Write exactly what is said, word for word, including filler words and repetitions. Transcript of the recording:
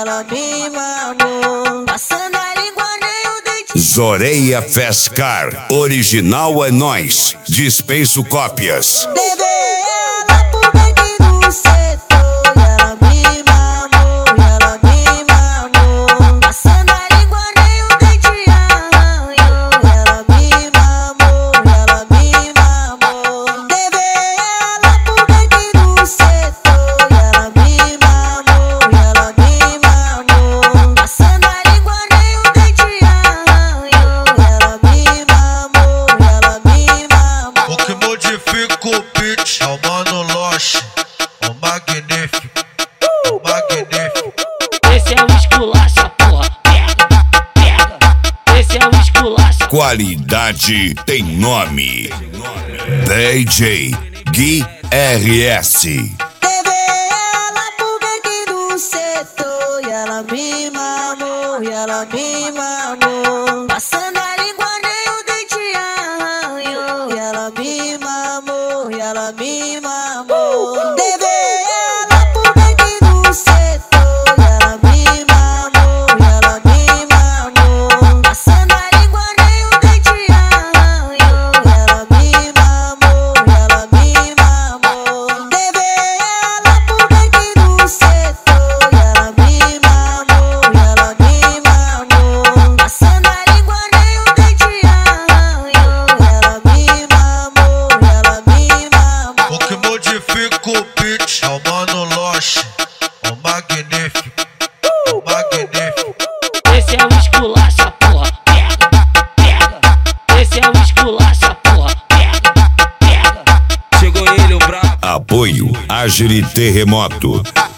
ela me mamou. Passando a língua nem o dente. Zoreia Fast Car, original é nós, dispenso cópias. Levei ela pro back do setor, ela me mamou, ela me mamou. Passando a língua nem o dente arranhou, ela me mamou, ela me mamou. Levei ela pro back do setor, ela me mamou, ela me mamou. Passando a língua nem o dente arranhou, ela me mamou, ela me mamou. O que modifica o beat é o Mano Loche, o magnífico, o magnífico. Esse é o esculacha, porra, pega, pega. Esse é o esculacha. Qualidade tem nome. D J Gui R S. Levei ela pro back do setor, e ela me mamou, e ela me mamou. Passando a língua nem o dente arranhou, e ela me mamou, e ela me mamou. Levei ela pro back do setor, e ela me mamou, e ela me mamou. Passando a língua nem o dente arranhou, e ela me mamou, e ela me mamou. Levei ela pro back do setor, e ela me mamou, e ela me mamou. Passando a língua nem o dente arranhou, ela me mamou, ela me mamou. O que modifica o beat é o Mano Loche, o magnífico, o magnífico. Esse é o esculacha, porra, pega, pega. Esse é o esculacha, porra, pega, pega. Chegou ele, o brabo. Apoio Agile Terremoto.